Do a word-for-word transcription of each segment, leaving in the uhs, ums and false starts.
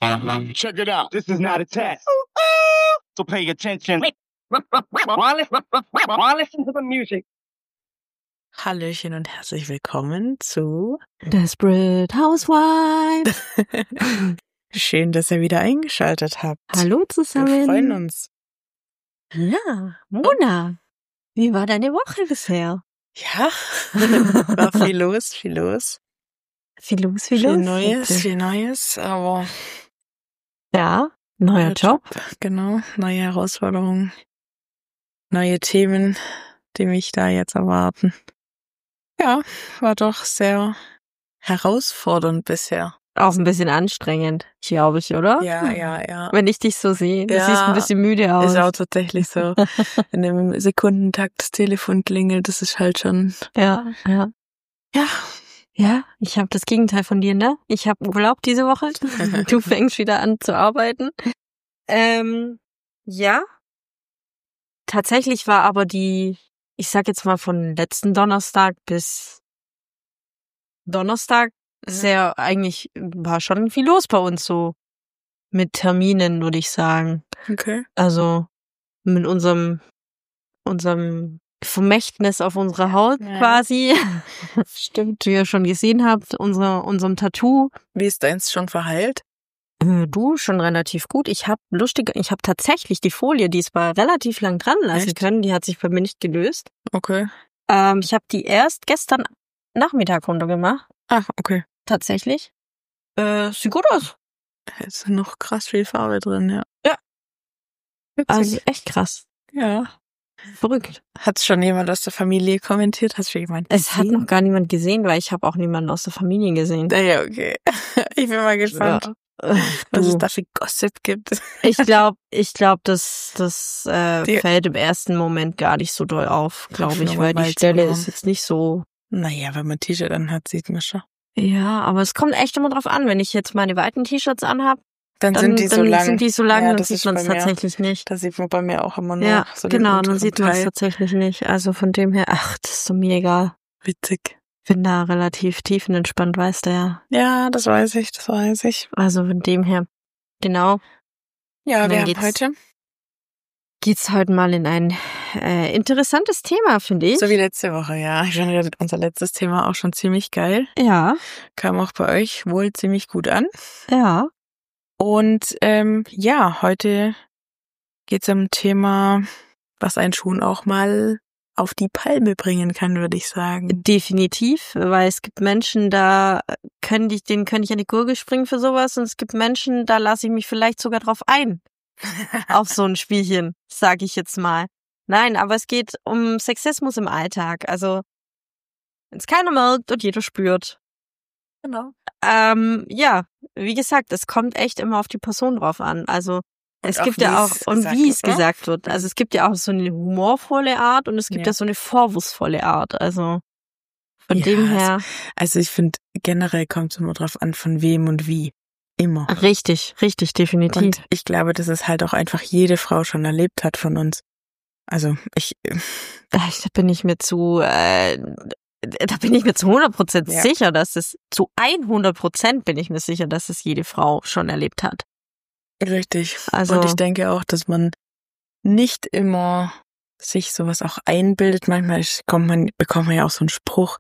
Check it out. This is not a test. So pay attention. Listen to the music. Hallöchen und herzlich willkommen zu Desperate Housewives. Schön, dass ihr wieder eingeschaltet habt. Hallo zusammen. Wir freuen uns. Ja, Mona, wie war deine Woche bisher? Ja, war viel los, viel los. Viel los, viel, Viel los. Neues, Okay. viel Neues, aber Ja, neuer Job. Genau, neue Herausforderungen, neue Themen, die mich da jetzt erwarten. Ja, war doch sehr herausfordernd bisher. Auch ein bisschen anstrengend, glaube ich, oder? Ja, ja, ja. Wenn ich dich so sehe, du Ja, siehst ein bisschen müde aus. Ist auch tatsächlich so. In einem Sekundentakt das Telefon klingelt, das ist halt schon... Ja, ja. Ja. Ja, ich habe das Gegenteil von dir, ne? Ich habe Urlaub diese Woche. Du fängst wieder an zu arbeiten. Ähm, ja. Tatsächlich war aber die, ich sag jetzt mal von letzten Donnerstag bis Donnerstag sehr, eigentlich war schon viel los bei uns so mit Terminen, würde ich sagen. Okay. Also mit unserem, unserem Vermächtnis auf unserer Haut Ja. quasi. Stimmt. Wie ihr schon gesehen habt, unser, unserem Tattoo. Wie ist deins schon verheilt? Äh, Du schon relativ gut. Ich habe lustig, ich habe tatsächlich die Folie diesmal relativ lang dran lassen Echt? können. Die hat sich bei mir nicht gelöst. Okay. Ähm, ich habe die erst gestern Nachmittag runtergemacht. Ach, okay. Tatsächlich. Äh, sieht gut aus. Jetzt ist noch krass viel Farbe drin, ja. Ja. Witzig. Also echt krass. ja. Verrückt. Hat's schon jemand aus der Familie kommentiert? Hast du jemand Es hat gesehen? noch gar niemand gesehen, weil ich habe auch niemanden aus der Familie gesehen. Naja, okay. Ich bin mal gespannt, Ja. Äh, was es du. da für Gossip gibt. Ich glaube, ich glaube, das, das äh, Die- fällt im ersten Moment gar nicht so doll auf, glaube ich, Nur weil die weil's Stelle warm. ist jetzt nicht so. Naja, wenn man ein T-Shirt anhat, sieht man schon. Ja, aber es kommt echt immer drauf an. Wenn ich jetzt meine weiten T-Shirts anhab, Dann, dann, sind die dann so lang. sind die so lang, Ja, dann das sieht ist man es bei mir- tatsächlich nicht. Da sieht man bei mir auch immer nur Ja, so den genau, dann unteren sieht man es Teil. tatsächlich nicht. Also von dem her, ach, das ist doch mir egal. Witzig. Bin da relativ tiefenentspannt, weißt du ja. Ja, das weiß ich, das weiß ich. Also von dem her, genau, Ja, Dann wir haben geht's- heute, geht's heute mal in ein äh, interessantes Thema, finde ich. so wie letzte Woche, ja. Ich fand unser letztes Thema auch schon ziemlich geil. Ja, Kam auch bei euch wohl ziemlich gut an. ja. Und ähm, ja, heute geht's um ein Thema, was einen schon auch mal auf die Palme bringen kann, würde ich sagen. Definitiv, weil es gibt Menschen, da können die, denen könnte ich an die Gurgel springen für sowas, und es gibt Menschen, da lasse ich mich vielleicht sogar drauf ein, auf so ein Spielchen, sage ich jetzt mal. Nein, aber es geht um Sexismus im Alltag, also wenn es keiner merkt und jeder spürt. Genau. Ähm, ja, wie gesagt, es kommt echt immer auf die Person drauf an, also es auch gibt wie ja auch, es und gesagt wie wird, es ne? gesagt wird, also es gibt ja auch so eine humorvolle Art und es gibt Ja. ja, so eine vorwurfsvolle Art, also von Ja, dem es- her... Also ich finde, generell kommt es immer drauf an, von wem und wie. Immer. Richtig, richtig, definitiv. Und ich glaube, dass es halt auch einfach jede Frau schon erlebt hat von uns. Also ich, Da bin ich mir zu, äh, da bin ich mir zu hundert Prozent Ja. sicher, dass es, zu hundert Prozent bin ich mir sicher, dass es jede Frau schon erlebt hat. richtig. Also, Und ich denke auch, dass man nicht immer sich sowas auch einbildet. Manchmal kommt man, bekommt man ja auch so einen Spruch,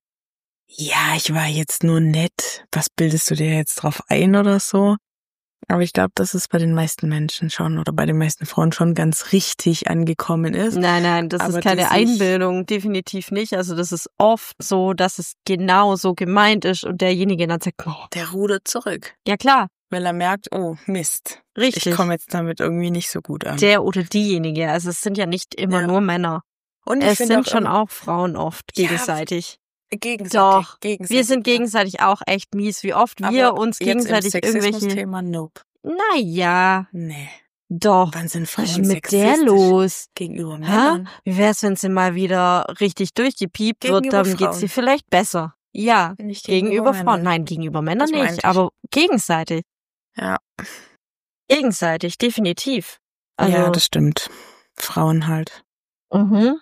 ja, ich war jetzt nur nett. Was bildest du dir jetzt drauf ein oder so? Aber ich glaube, dass es bei den meisten Menschen schon oder bei den meisten Frauen schon ganz richtig angekommen ist. nein, nein, das aber ist keine die sich- Einbildung, definitiv nicht. Also das ist oft so, dass es genau so gemeint ist und derjenige dann sagt, oh, Der rudert zurück, ja klar, weil er merkt, oh Mist, richtig. ich komme jetzt damit irgendwie nicht so gut an. Der oder diejenige, also es sind ja nicht immer Ja. nur Männer. Und ich Es finde sind auch schon immer- auch Frauen oft Ja, gegenseitig. gegenseitig. Doch, gegenseitig, Wir sind ja. gegenseitig auch echt mies, wie oft wir Aber uns jetzt gegenseitig im irgendwelche... Sexismus-Thema, nope. Naja, Nee. doch. Wann sind Was Frauen ist mit der sexistisch los? gegenüber Hä? Männern? Wie wär's, wenn sie mal wieder richtig durchgepiept wird, Gegenüber dann geht's Frauen. ihr vielleicht besser. Ja, Nicht gegenüber Frauen. Männern. Nein, gegenüber Männern Das meinte nicht, ich. aber gegenseitig. Ja. Gegenseitig, definitiv. Also, Ja, das stimmt. Frauen halt. mhm.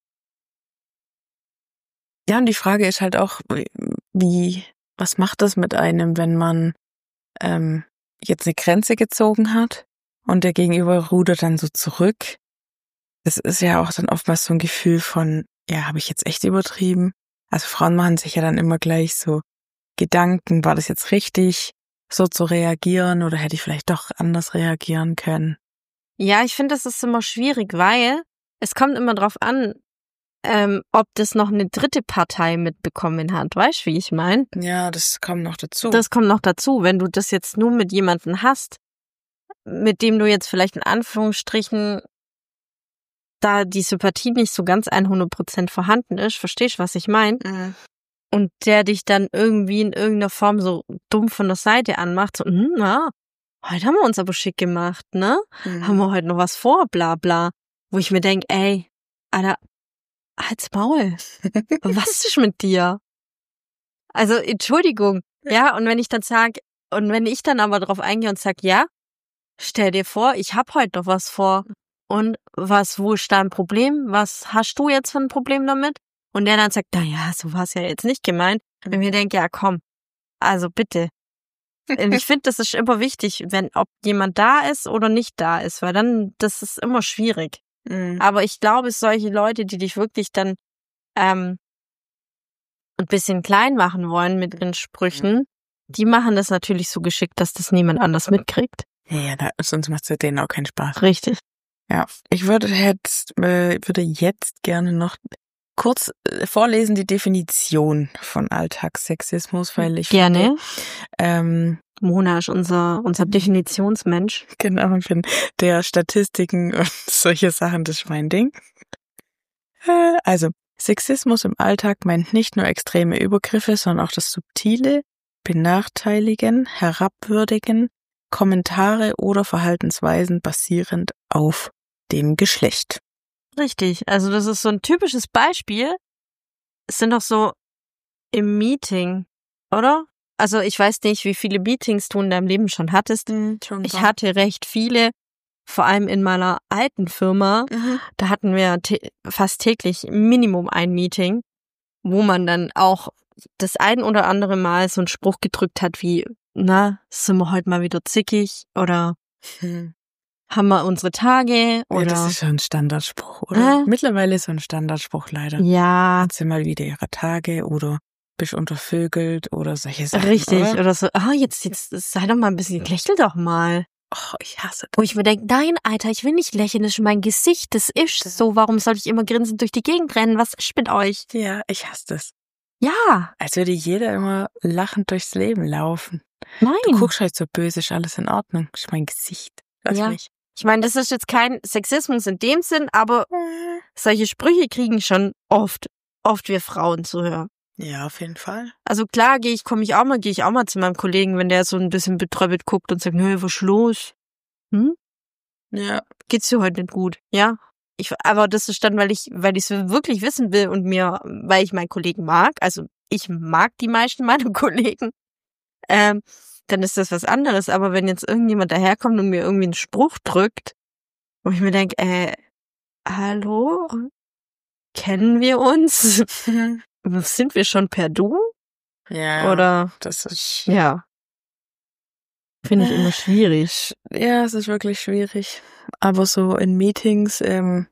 Ja, und die Frage ist halt auch, wie, was macht das mit einem, wenn man ähm, jetzt eine Grenze gezogen hat und der Gegenüber rudert dann so zurück. Das ist ja auch dann oftmals so ein Gefühl von, ja, habe ich jetzt echt übertrieben? Also Frauen machen sich ja dann immer gleich so Gedanken, war das jetzt richtig, so zu reagieren oder hätte ich vielleicht doch anders reagieren können? Ja, ich finde, das ist immer schwierig, weil es kommt immer drauf an, ähm, ob das noch eine dritte Partei mitbekommen hat. Weißt du, wie ich meine? Ja, das kommt noch dazu. Das kommt noch dazu. Wenn du das jetzt nur mit jemandem hast, mit dem du jetzt vielleicht in Anführungsstrichen da die Sympathie nicht so ganz hundert Prozent vorhanden ist, verstehst du, was ich meine? Mhm. Und der dich dann irgendwie in irgendeiner Form so dumm von der Seite anmacht, so, hm, na, heute haben wir uns aber schick gemacht, ne? Mhm. Haben wir heute noch was vor, bla bla. Wo ich mir denk, ey, Alter, halt's Maul. Was ist mit dir? Also, Entschuldigung. Ja, und wenn ich dann sag, und wenn ich dann aber drauf eingehe und sag, ja, stell dir vor, ich hab heute noch was vor. Und was, wo ist dein Problem? Was hast du jetzt für ein Problem damit? Und der dann sagt, na ja, so war's ja jetzt nicht gemeint. Und ich mir denke, ja, komm, also bitte. Und ich finde, das ist immer wichtig, wenn, ob jemand da ist oder nicht da ist, weil dann, das ist immer schwierig. Mhm. Aber ich glaube, solche Leute, die dich wirklich dann ähm, ein bisschen klein machen wollen mit ihren Sprüchen, die machen das natürlich so geschickt, dass das niemand anders mitkriegt. Ja, ja, da, sonst macht es ja denen auch keinen Spaß. Richtig. Ja, ich würde jetzt, äh, würde jetzt gerne noch kurz äh, vorlesen die Definition von Alltagssexismus, weil ich Gerne. Finde, ähm, Mona ist unser, unser Definitionsmensch. genau, ich bin der Statistiken und solche Sachen, das ist mein Ding. Äh, also, Sexismus im Alltag meint nicht nur extreme Übergriffe, sondern auch das subtile Benachteiligen, Herabwürdigen, Kommentare oder Verhaltensweisen basierend auf dem Geschlecht. Richtig. Also das ist so ein typisches Beispiel. Es sind doch so im Meeting, oder? Also ich weiß nicht, wie viele Meetings du in deinem Leben schon hattest. Mhm, schon Ich hatte recht viele, vor allem in meiner alten Firma. Mhm. Da hatten wir tä- fast täglich Minimum ein Meeting, wo man dann auch das ein oder andere Mal so einen Spruch gedrückt hat wie, na, sind wir heute mal wieder zickig oder Hm. haben wir unsere Tage oder Ja, das ist schon ein Standardspruch, oder? Äh? Mittlerweile ist so ein Standardspruch leider. ja, Hat sie mal wieder ihre Tage oder bist untervögelt oder solche Sachen. richtig. Oder? Oder so, ah, jetzt, jetzt sei doch mal ein bisschen, lächel doch mal. Oh, ich hasse das. Wo ich mir denke, nein, Alter, ich will nicht lächeln, das ist mein Gesicht, das ist so, warum soll ich immer grinsend durch die Gegend rennen? Was ist mit euch? Ja, ich hasse das. Ja, Als würde jeder immer lachend durchs Leben laufen. nein. Du guckst halt so böse, ist alles in Ordnung. Das ist mein Gesicht. Lass Ja. mich. Ich meine, das ist jetzt kein Sexismus in dem Sinn, aber solche Sprüche kriegen schon oft, oft wir Frauen zu hören. Ja, auf jeden Fall. Also klar, gehe ich, komme ich auch mal, gehe ich auch mal zu meinem Kollegen, wenn der so ein bisschen betröppelt guckt und sagt, nö, was ist los? Hm? Ja. Geht's dir heute nicht gut? Ja. Ich, aber das ist dann, weil ich, weil ich es wirklich wissen will und mir, weil ich meinen Kollegen mag, also ich mag die meisten meiner Kollegen, ähm, dann ist das was anderes. Aber wenn jetzt irgendjemand daherkommt und mir irgendwie einen Spruch drückt, wo ich mir denke, äh, hallo? Kennen wir uns? Sind wir schon per Du? Ja. Oder, Das ist. ja. Finde ich immer schwierig. Ja, es ist wirklich schwierig. Aber so in Meetings, ähm,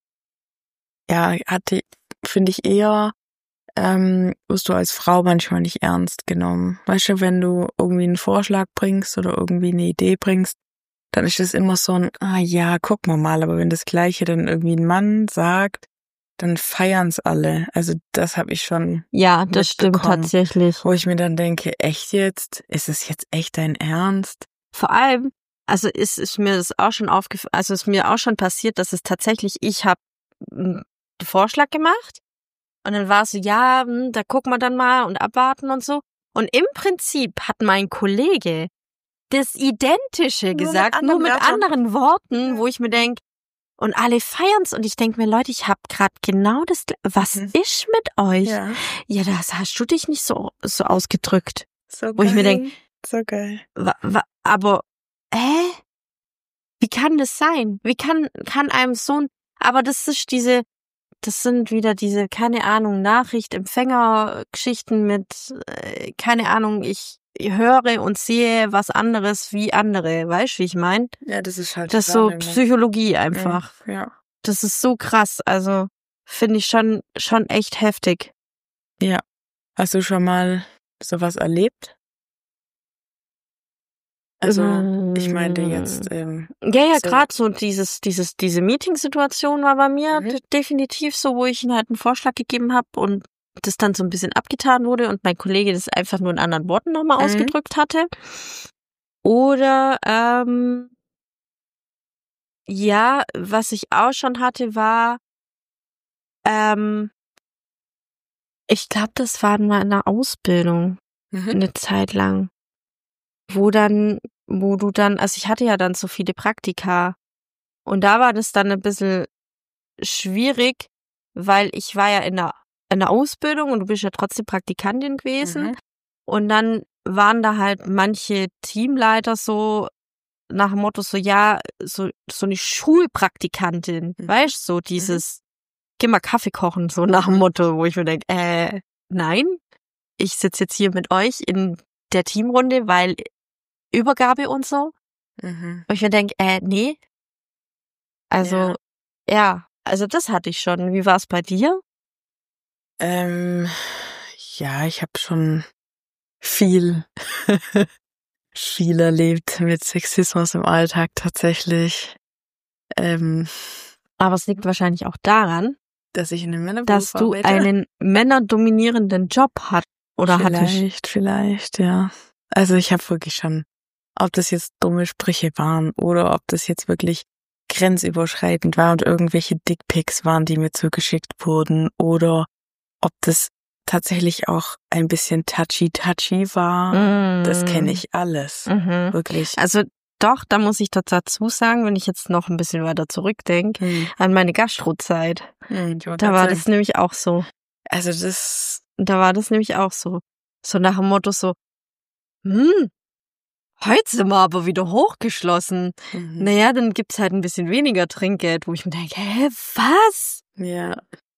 ja, hatte, finde ich eher, ähm, wirst du als Frau manchmal nicht ernst genommen. Weißt du, wenn du irgendwie einen Vorschlag bringst oder irgendwie eine Idee bringst, dann ist das immer so ein, ah ja, guck mal mal. Aber wenn das Gleiche dann irgendwie ein Mann sagt, dann feiern's alle. Also das habe ich schon Ja, das stimmt mitbekommen. tatsächlich. Wo ich mir dann denke, echt jetzt? Ist es jetzt echt dein Ernst? Vor allem, also ist, ist mir das auch schon aufgefallen, also ist mir auch schon passiert, dass es tatsächlich, ich habe einen Vorschlag gemacht und dann war es so, ja, hm, da gucken wir dann mal und abwarten und so. Und im Prinzip hat mein Kollege das Identische Nur mit gesagt, nur anderen mit Wörtern. anderen Worten, wo ich mir denk, und alle feiern's und ich denk mir, Leute, ich hab grad genau das, Gle- was Mhm. ist mit euch? Ja. Ja, das hast du dich nicht so, so ausgedrückt. So Wo ich mir denk, so geil. Wa- wa- Aber, hä? Wie kann das sein? Wie kann, kann einem so ein, aber das ist diese, das sind wieder diese, keine Ahnung, Nachricht-Empfänger-Geschichten mit, äh, keine Ahnung, ich höre und sehe was anderes wie andere. Weißt du, wie ich meine? Ja, das ist halt Das ist so Wahrnehmung. Psychologie einfach. Ja. Das ist so krass. Also finde ich schon, schon echt heftig. Ja. Hast du schon mal sowas erlebt? Also, ich meinte jetzt, ähm, Ja, ja, so- gerade so dieses, dieses, diese Meeting-Situation war bei mir Mhm. de- definitiv so, wo ich ihnen halt einen Vorschlag gegeben habe und das dann so ein bisschen abgetan wurde und mein Kollege das einfach nur in anderen Worten nochmal Mhm. ausgedrückt hatte. Oder ähm, ja, was ich auch schon hatte, war, ähm, ich glaube, das war mal in der Ausbildung Mhm. eine Zeit lang, wo dann, wo du dann, also ich hatte ja dann so viele Praktika und da war das dann ein bisschen schwierig, weil ich war ja in der, in der Ausbildung und du bist ja trotzdem Praktikantin gewesen. Mhm. Und dann waren da halt manche Teamleiter so nach dem Motto so, ja, so, so eine Schulpraktikantin, Mhm. weißt du, so dieses, geh mal Kaffee kochen, so nach dem Motto, wo ich mir denke, äh, nein, ich sitze jetzt hier mit euch in der Teamrunde, weil Übergabe und so. Mhm. Und ich mir denke, äh, nee. Also, Ja. ja, also das hatte ich schon. Wie war es bei dir? Ähm, ja, ich habe schon viel, viel erlebt mit Sexismus im Alltag tatsächlich. Ähm, Aber es liegt wahrscheinlich auch daran, dass ich in einem Männerberuf dass du arbeite. einen männerdominierenden Job hat oder hattest. Vielleicht, vielleicht, ja. Also ich habe wirklich schon, ob das jetzt dumme Sprüche waren oder ob das jetzt wirklich grenzüberschreitend war und irgendwelche Dickpics waren, die mir zugeschickt wurden oder ob das tatsächlich auch ein bisschen touchy-touchy war. Mm. Das kenne ich alles. Mhm. Wirklich. Also doch, da muss ich dazu sagen, wenn ich jetzt noch ein bisschen weiter zurückdenke, Hm. an meine Gastrozeit. Hm, ich wollte Da grad war sagen, das nämlich auch so. Also das, Da war das nämlich auch so. So nach dem Motto so, hm, heute sind wir aber wieder hochgeschlossen. mhm. Naja, dann gibt's halt ein bisschen weniger Trinkgeld, wo ich mir denke, hä, was? ja.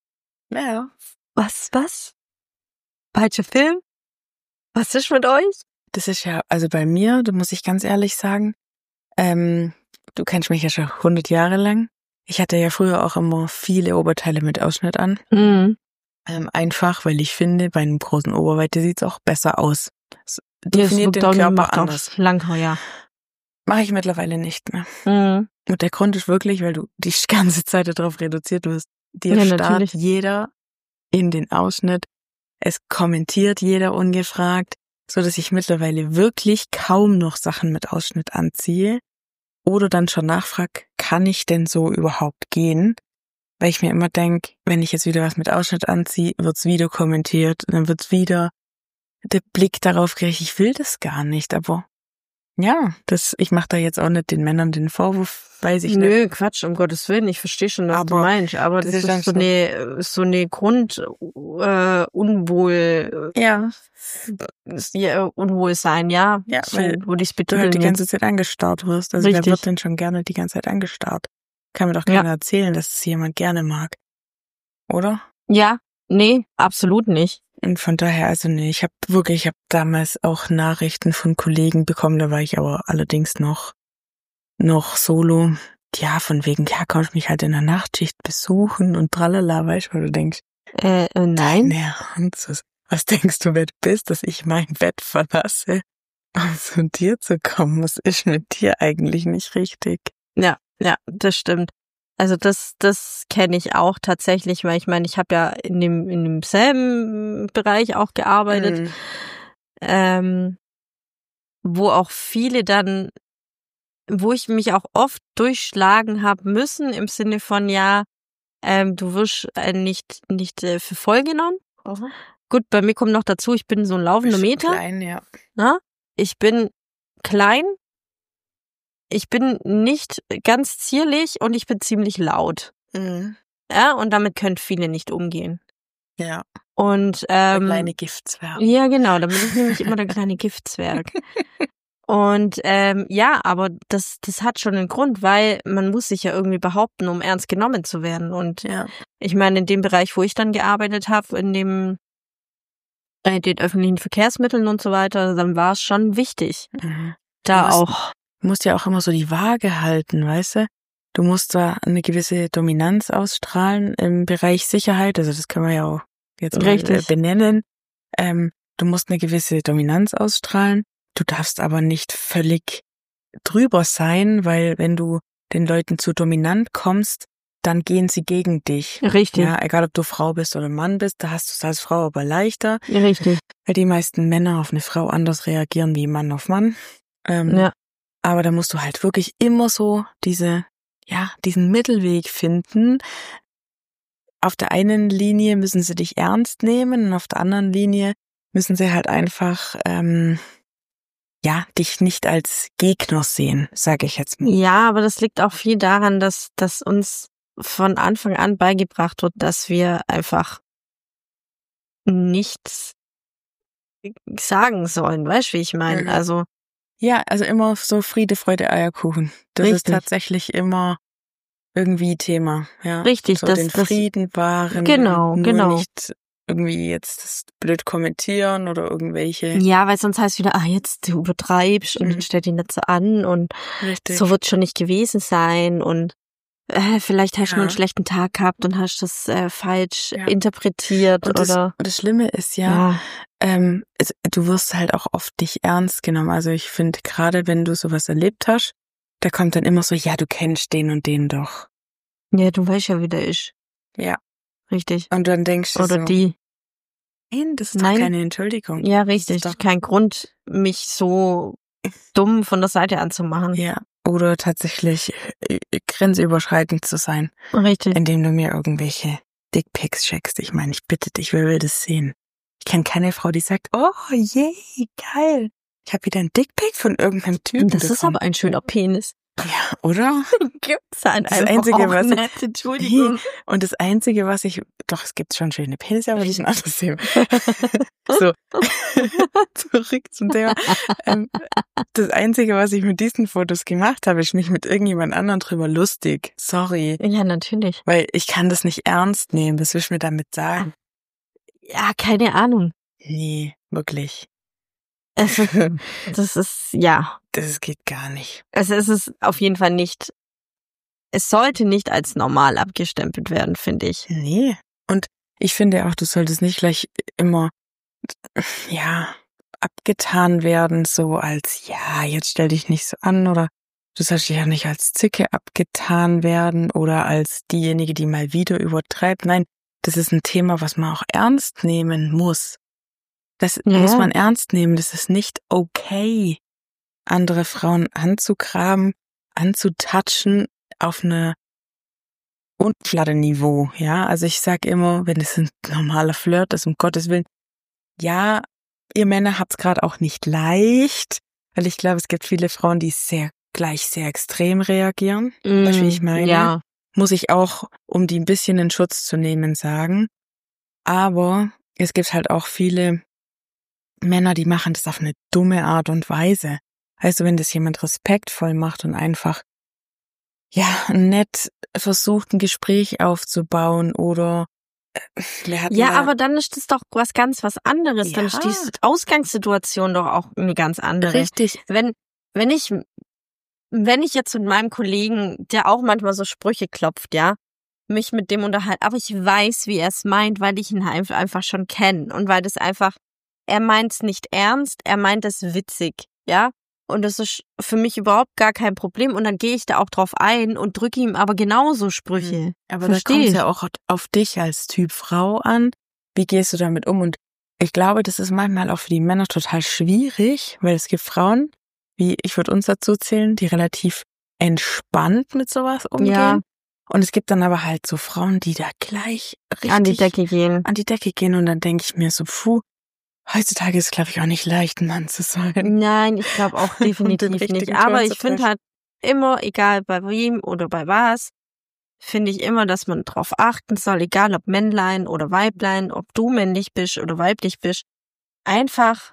Ja. Was, was? Falscher Film? Was ist mit euch? Das ist ja, also bei mir, da muss ich ganz ehrlich sagen, ähm, du kennst mich ja schon hundert Jahre lang. Ich hatte ja früher auch immer viele Oberteile mit Ausschnitt an. Mhm. Ähm, einfach, weil ich finde, bei einem großen Oberweite sieht's auch besser aus. Es Das definiert den wirkt auch- Körper macht auch anders. schlanker, ja. Mache ich mittlerweile nicht mehr. Mhm. Und der Grund ist wirklich, weil du die ganze Zeit darauf reduziert wirst. Dir Ja, starrt natürlich. jeder in den Ausschnitt. Es kommentiert jeder ungefragt, so dass ich mittlerweile wirklich kaum noch Sachen mit Ausschnitt anziehe oder dann schon nachfrag, kann ich denn so überhaupt gehen? Weil ich mir immer denk, wenn ich jetzt wieder was mit Ausschnitt anziehe, wird's wieder kommentiert, dann wird's wieder der Blick darauf gerichtet, ich will das gar nicht, aber ja, das, ich mache da jetzt auch nicht den Männern den Vorwurf, weiß ich Nö, nicht. Quatsch, um Gottes Willen, ich verstehe schon, was du Aber meinst, aber das das, ist dann ist so so- eine, so eine Grund, äh, Unwohl, Ja, äh, ja, Unwohlsein, ja, Ja, so weil würde ich es du halt die betiteln. ganze Zeit angestarrt wirst. Also wer Richtig. wird denn schon gerne die ganze Zeit angestarrt? Kann mir doch Ja. keiner erzählen, dass es jemand gerne mag. Oder? Ja, nee, absolut nicht. Und von daher, also nee, ich habe wirklich, ich habe damals auch Nachrichten von Kollegen bekommen, da war ich aber allerdings noch noch solo. Ja, von wegen, ja, kommst mich halt in der Nachtschicht besuchen und tralala, weißt du, wo du denkst, Äh, äh nein. nee, was, was denkst du, wer du bist, dass ich mein Bett verlasse, um zu dir zu kommen? Was ist mit dir eigentlich nicht richtig? Ja, ja, das stimmt. Also das, das kenne ich auch tatsächlich, weil ich meine, ich habe ja in dem in demselben Bereich auch gearbeitet, Mhm. ähm, wo auch viele dann, wo ich mich auch oft durchschlagen habe müssen im Sinne von ja, ähm, du wirst äh, nicht nicht äh, für voll genommen. Gut, bei mir kommt noch dazu, ich bin so ein laufender Bist Meter. Klein, ja. Na? Ich bin klein, ich bin nicht ganz zierlich und ich bin ziemlich laut. Mhm. Ja, und damit können viele nicht umgehen. Ja, Und der ähm, kleine Giftzwerg. ja, genau, da bin ich nämlich immer der kleine Giftzwerg. Und ähm, ja, aber das das hat schon einen Grund, weil man muss sich ja irgendwie behaupten, um ernst genommen zu werden. Und Ja. ich meine, in dem Bereich, wo ich dann gearbeitet habe, in dem äh, den öffentlichen Verkehrsmitteln und so weiter, dann war es schon wichtig, Mhm. da Du musst- auch. Du musst ja auch immer so die Waage halten, weißt du? Du musst da eine gewisse Dominanz ausstrahlen im Bereich Sicherheit, also das können wir ja auch jetzt mal äh, Richtig. benennen. Ähm, du musst eine gewisse Dominanz ausstrahlen. Du darfst aber nicht völlig drüber sein, weil wenn du den Leuten zu dominant kommst, dann gehen sie gegen dich. Richtig, Ja, egal ob du Frau bist oder Mann bist, da hast du es als Frau aber leichter, richtig. weil die meisten Männer auf eine Frau anders reagieren wie Mann auf Mann. Ähm, Ja. Aber da musst du halt wirklich immer so diese, ja, diesen Mittelweg finden. Auf der einen Linie müssen sie dich ernst nehmen und auf der anderen Linie müssen sie halt einfach, ähm, ja, dich nicht als Gegner sehen, sage ich jetzt mal. Ja, aber das liegt auch viel daran, dass, dass uns von Anfang an beigebracht wird, dass wir einfach nichts sagen sollen. Weißt du, wie ich meine? Mhm. Also, Ja, also immer so Friede, Freude, Eierkuchen. Das ist Richtig. tatsächlich immer irgendwie Thema, ja. Richtig, so das- den das- Frieden wahren. Genau, und nur genau. nicht irgendwie jetzt das blöd kommentieren oder irgendwelche. ja, weil sonst heißt wieder, ah, jetzt du übertreibst und Mhm. dann stellt ihn nicht so an und Richtig. so wird schon nicht gewesen sein und äh, vielleicht hast du nur einen Ja. schlechten Tag gehabt und hast das äh, falsch Ja. interpretiert und das, oder und das Schlimme ist ja, ja, ähm, es, du wirst halt auch oft nicht ernst genommen. Also ich finde, gerade wenn du sowas erlebt hast, da kommt dann immer so, ja, du kennst den und den doch. ja, du weißt ja, wie der ist. Ja. Richtig. Und dann denkst du Oder so, die. nein, das ist Nein. doch keine Entschuldigung. Ja, Das ist richtig. doch- Kein Grund, mich so dumm von der Seite anzumachen. Ja. Oder tatsächlich äh, grenzüberschreitend zu sein, Richtig. indem du mir irgendwelche Dickpics schickst. Ich meine, ich bitte dich, wer will das sehen? Ich kenne keine Frau, die sagt, oh, yay, geil. Ich habe wieder ein Dickpic von irgendeinem Typen Das ist bekommen. aber ein schöner Penis. Ja, oder? Gibt's halt Das einfach Einzige, auch was ich- nicht. Entschuldigung. Und das Einzige, was ich, doch, es gibt schon schöne Penisse, aber die sind anderes Thema. So, zurück zum Thema. Ähm, das Einzige, was ich mit diesen Fotos gemacht habe, ist mich mit irgendjemand anderem drüber lustig. Sorry. Ja, natürlich. Weil ich kann das nicht ernst nehmen. Was willst du mir damit sagen? Ja, keine Ahnung. Nee, wirklich. Es ist, das ist, ja. Das geht gar nicht. Also es ist auf jeden Fall nicht, es sollte nicht als normal abgestempelt werden, finde ich. Nee. Und ich finde auch, du solltest nicht gleich immer, ja, abgetan werden, so als, ja, jetzt stell dich nicht so an, oder du sollst dich ja nicht als Zicke abgetan werden oder als diejenige, die mal wieder übertreibt. Nein, das ist ein Thema, was man auch ernst nehmen muss. Das Ja. muss man ernst nehmen. Das ist nicht okay, andere Frauen anzugraben, anzutatschen auf eine unflatte Niveau, ja. Also ich sag immer, wenn es ein normaler Flirt ist, um Gottes Willen, ja, ihr Männer habt's gerade auch nicht leicht, weil ich glaube, es gibt viele Frauen, die sehr gleich sehr extrem reagieren. Weißt du, wie ich meine? Ja, Muss ich auch, um die ein bisschen in Schutz zu nehmen, sagen. Aber es gibt halt auch viele Männer, die machen das auf eine dumme Art und Weise. Also wenn das jemand respektvoll macht und einfach, ja, nett versucht, ein Gespräch aufzubauen oder äh, wir hatten ja, da, aber dann ist das doch was ganz was anderes. Dann ist Ja. die Ausgangssituation doch auch eine ganz andere. richtig, Wenn, wenn ich, wenn ich jetzt mit meinem Kollegen, der auch manchmal so Sprüche klopft, ja, mich mit dem unterhalte, aber ich weiß, wie er es meint, weil ich ihn ein- einfach schon kenne und weil das einfach, er meint es nicht ernst, er meint es witzig, ja, und das ist für mich überhaupt gar kein Problem und dann gehe ich da auch drauf ein und drücke ihm aber genauso Sprüche. aber da Versteh kommt es ich. ja auch auf dich als Typ Frau an. Wie gehst du damit um? Und ich glaube, das ist manchmal auch für die Männer total schwierig, weil es gibt Frauen, wie ich würde uns dazu zählen, die relativ entspannt mit sowas umgehen. Ja. Und es gibt dann aber halt so Frauen, die da gleich richtig An die Decke gehen. an die Decke gehen und dann denke ich mir so, puh, heutzutage ist es, glaube ich, auch nicht leicht, ein Mann zu sein. Nein, ich glaube auch definitiv richtigen nicht. Ton Aber zu ich finde treffen. halt immer, egal bei wem oder bei was, finde ich immer, dass man drauf achten soll, egal ob Männlein oder Weiblein, ob du männlich bist oder weiblich bist, einfach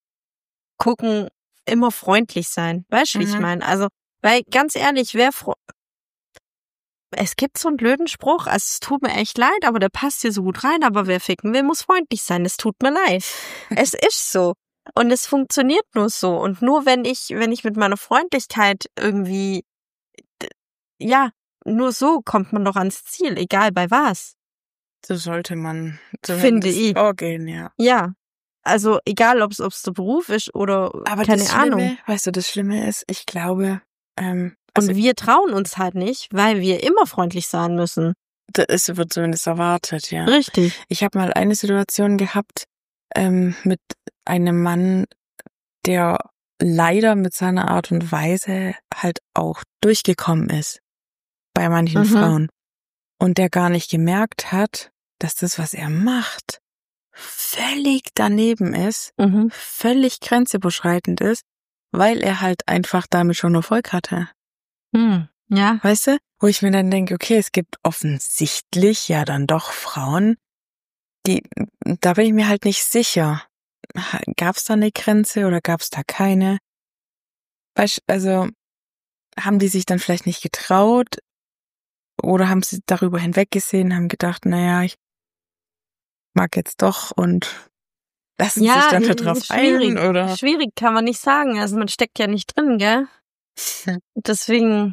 gucken, immer freundlich sein. Weißt du, wie ich Mhm. meine? Also, weil ganz ehrlich, wer fro- es gibt so einen blöden Spruch, also es tut mir echt leid, aber der passt hier so gut rein, aber wer ficken will, muss freundlich sein, es tut mir leid. Es ist so. Und es funktioniert nur so. Und nur wenn ich, wenn ich mit meiner Freundlichkeit irgendwie, ja, nur so kommt man doch ans Ziel, egal bei was. So sollte man Finde ich. vorgehen, ja. Ja. Also egal, ob es der Beruf ist oder Aber keine das Schlimme, Ahnung. weißt du, das Schlimme ist, ich glaube, ähm, Und wir trauen uns halt nicht, weil wir immer freundlich sein müssen. es wird zumindest erwartet, ja. Richtig. Ich habe mal eine Situation gehabt ähm, mit einem Mann, der leider mit seiner Art und Weise halt auch durchgekommen ist bei manchen Mhm. Frauen und der gar nicht gemerkt hat, dass das, was er macht, völlig daneben ist, Mhm. völlig grenzüberschreitend ist, weil er halt einfach damit schon Erfolg hatte. Hm. Ja. Weißt du? Wo ich mir dann denke, okay, es gibt offensichtlich ja dann doch Frauen, die, da bin ich mir halt nicht sicher. Gab es da eine Grenze oder gab es da keine? Weißt, also haben die sich dann vielleicht nicht getraut oder haben sie darüber hinweggesehen, haben gedacht, naja, ich mag jetzt doch und lassen Ja, sich dann da äh, drauf schwierig. ein, oder? Schwierig kann man nicht sagen. Also man steckt ja nicht drin, gell? Deswegen,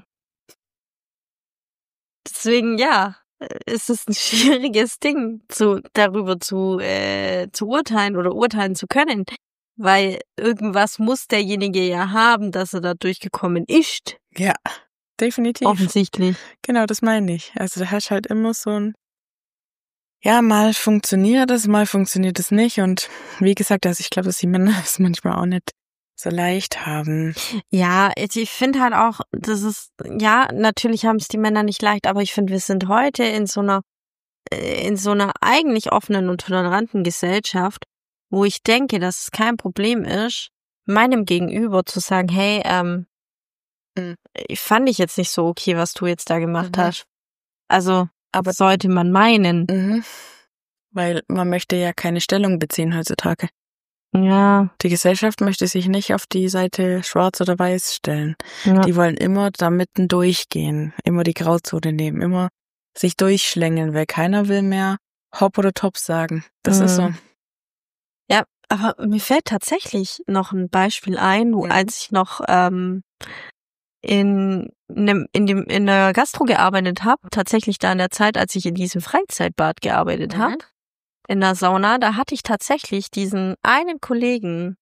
deswegen ja, äh, ist es ein schwieriges Ding, zu darüber zu äh, zu urteilen oder urteilen zu können, weil irgendwas muss derjenige ja haben, dass er da durchgekommen ist. Ja, definitiv. Offensichtlich. Genau, das meine ich. Also da hast halt immer so ein, ja, mal funktioniert es, mal funktioniert es nicht. Und wie gesagt, also ich glaube, dass die Männer es manchmal auch nicht so leicht haben. Ja, ich ich finde halt auch, das ist, ja, natürlich haben es die Männer nicht leicht, aber ich finde, wir sind heute in so einer, äh, in so einer eigentlich offenen und toleranten Gesellschaft, wo ich denke, dass es kein Problem ist, meinem Gegenüber zu sagen, hey, ähm, Mhm. ich fand ich jetzt nicht so okay, was du jetzt da gemacht Mhm. hast. Also, Aber sollte man meinen. mhm. Weil man möchte ja keine Stellung beziehen heutzutage. Ja, Die Gesellschaft möchte sich nicht auf die Seite schwarz oder weiß stellen. ja. Die wollen immer da mitten durchgehen, immer die Grauzone nehmen, immer sich durchschlängeln, weil keiner will mehr Hop oder Top sagen. Das ist so. Mhm. Ja, aber mir fällt tatsächlich noch ein Beispiel ein, wo Mhm. als ich noch ähm, in nem, in dem in der Gastro gearbeitet habe, tatsächlich da in der Zeit, als ich in diesem Freizeitbad gearbeitet Mhm. habe, in der Sauna, da hatte ich tatsächlich diesen einen Kollegen,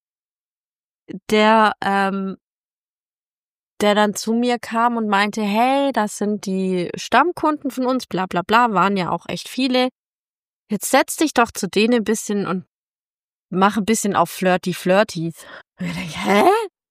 der ähm, der dann zu mir kam und meinte, hey, das sind die Stammkunden von uns, bla bla bla, waren ja auch echt viele. Jetzt setz dich doch zu denen ein bisschen und mach ein bisschen auf Flirty Flirties. Und ich denke, hä?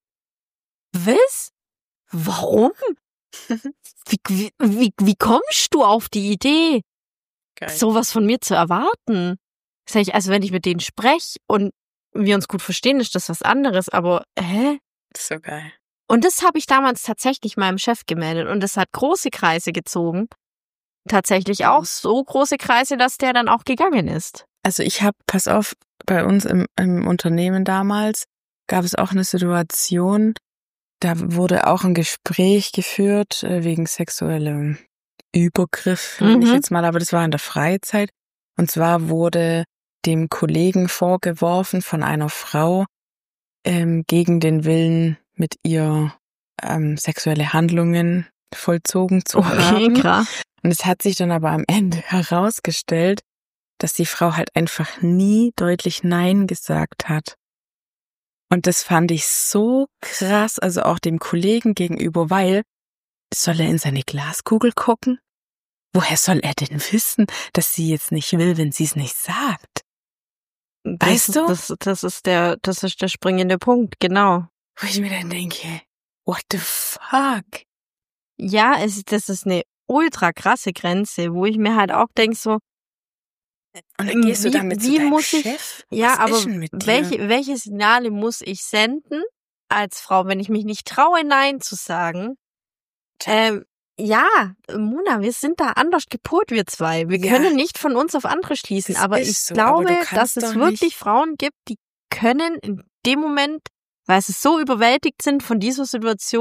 Was? Warum? Wie, wie, wie, wie kommst du auf die Idee, Geil. sowas von mir zu erwarten? Sag ich, also wenn ich mit denen spreche und wir uns gut verstehen, ist das was anderes, aber hä? So geil. Und das habe ich damals tatsächlich meinem Chef gemeldet und das hat große Kreise gezogen. Tatsächlich auch so große Kreise, dass der dann auch gegangen ist. Also ich habe, pass auf, bei uns im, im Unternehmen damals gab es auch eine Situation, da wurde auch ein Gespräch geführt äh, wegen sexuellem Übergriff, nenne ich Mhm. jetzt mal, aber das war in der Freizeit. Und zwar wurde dem Kollegen vorgeworfen von einer Frau, ähm, gegen den Willen mit ihr ähm, sexuelle Handlungen vollzogen zu Okay, haben. krass. Und es hat sich dann aber am Ende herausgestellt, dass die Frau halt einfach nie deutlich Nein gesagt hat. Und das fand ich so krass, also auch dem Kollegen gegenüber, weil soll er in seine Glaskugel gucken? Woher soll er denn wissen, dass sie jetzt nicht will, wenn sie es nicht sagt? Das Weißt ist, du? Das, das ist der, das ist der springende Punkt, genau. Wo ich mir dann denke, what the fuck? Ja, es, das ist eine ultra krasse Grenze, wo ich mir halt auch denke so, Und dann gehst du wie, damit zu wie deinem muss ich, Chef? ja, Was aber ist denn mit dir? welche, welche Signale muss ich senden als Frau, wenn ich mich nicht traue, Nein zu sagen? Ähm, ja, Mona, wir sind da anders gepolt, wir zwei. Wir Ja. können nicht von uns auf andere schließen, Das aber ist ich so, aber glaube, du dass kannst es doch wirklich nicht- Frauen gibt, die können in dem Moment, weil sie so überwältigt sind von dieser Situation,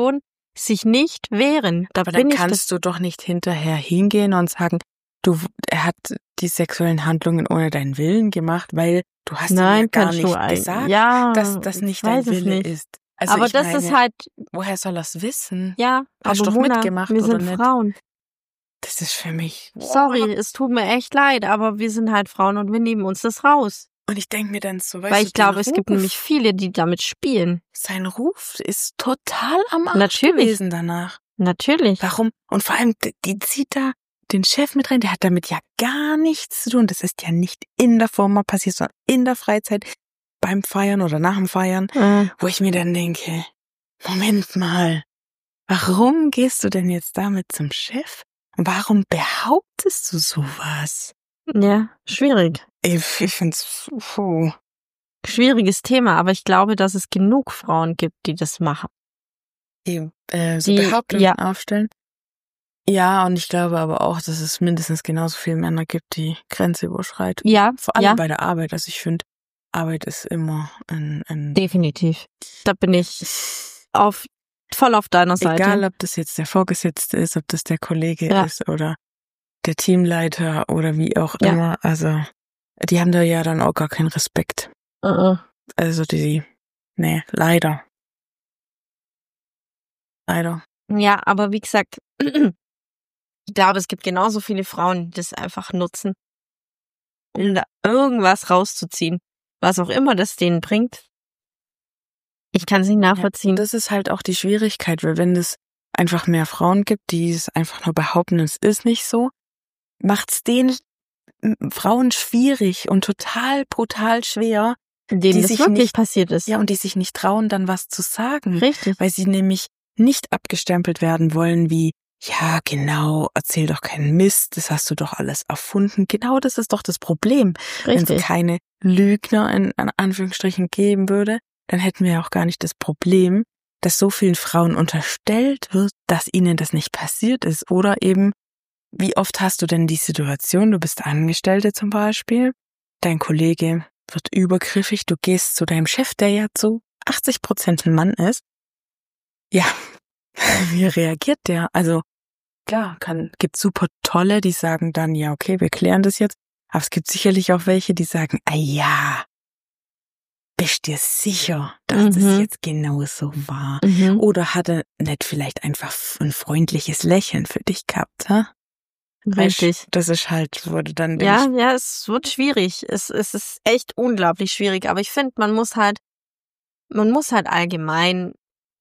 sich nicht wehren. Da Aber bin dann ich kannst du doch nicht hinterher hingehen und sagen, du, er hat die sexuellen Handlungen ohne deinen Willen gemacht, weil du hast ihm ja Nein, gar kannst nicht du ein- gesagt, ja, dass das ich nicht dein weiß es Wille nicht. ist. Also aber ich das meine, ist halt, woher soll er es wissen? ja, Hast aber doch Mona, mitgemacht, wir oder sind nicht? Frauen. Das ist für mich. Sorry, es tut mir echt leid, aber wir sind halt Frauen und wir nehmen uns das raus. Und ich denke mir dann so, weißt Weil du, ich glaube, den es gibt Ruf, nämlich viele, die damit spielen. sein Ruf ist total am Arsch Natürlich. gewesen danach. Natürlich. Warum? Und vor allem, die, die zieht da den Chef mit rein, der hat damit ja gar nichts zu tun. Das ist ja nicht in der Firma passiert, sondern in der Freizeit, beim Feiern oder nach dem Feiern, Äh, wo ich mir dann denke, Moment mal, warum gehst du denn jetzt damit zum Chef? Und warum behauptest du sowas? ja, schwierig. Ich, ich find's, puh. Schwieriges Thema, aber ich glaube, dass es genug Frauen gibt, die das machen. Die, äh, so Die- Behauptungen ja. aufstellen. Ja, und ich glaube aber auch, dass es mindestens genauso viele Männer gibt, die Grenze überschreiten. Ja, Vor allem ja, bei der Arbeit. Also ich finde, Arbeit ist immer ein, ein definitiv. Da bin ich auf voll auf deiner Seite. egal, ob das jetzt der Vorgesetzte ist, ob das der Kollege Ja. ist oder der Teamleiter oder wie auch Ja. immer. Also die haben da ja dann auch gar keinen Respekt. Uh-uh. Also die, nee, leider. Leider. Ja, aber wie gesagt, ich glaube, es gibt genauso viele Frauen, die das einfach nutzen, um da irgendwas rauszuziehen, was auch immer das denen bringt. Ich kann es nicht nachvollziehen. Das ist halt auch die Schwierigkeit, weil wenn es einfach mehr Frauen gibt, die es einfach nur behaupten, es ist nicht so, macht's den m, Frauen schwierig und total brutal schwer, denen die das sich wirklich nicht- passiert ist. ja, und die sich nicht trauen, dann was zu sagen, Richtig. weil sie nämlich nicht abgestempelt werden wollen wie, ja, genau, erzähl doch keinen Mist, das hast du doch alles erfunden. Genau das ist doch das Problem. Wenn es Richtig. keine Lügner in, in Anführungsstrichen geben würde, dann hätten wir ja auch gar nicht das Problem, dass so vielen Frauen unterstellt wird, dass ihnen das nicht passiert ist. Oder eben, wie oft hast du denn die Situation, du bist Angestellte zum Beispiel, dein Kollege wird übergriffig, du gehst zu deinem Chef, der ja zu achtzig Prozent ein Mann ist. Ja, wie reagiert der? Also klar, kann, gibt super tolle, die sagen dann, ja, okay, wir klären das jetzt. Aber es gibt sicherlich auch welche, die sagen, ah ja, bist dir sicher, dass das Mhm. jetzt genauso war? Mhm. Oder hat er nicht vielleicht einfach ein freundliches Lächeln für dich gehabt, ha? Richtig. Das ist halt, wurde dann Ja, denke ja, es wird schwierig. Es, es ist echt unglaublich schwierig. Aber ich finde, man muss halt, man muss halt allgemein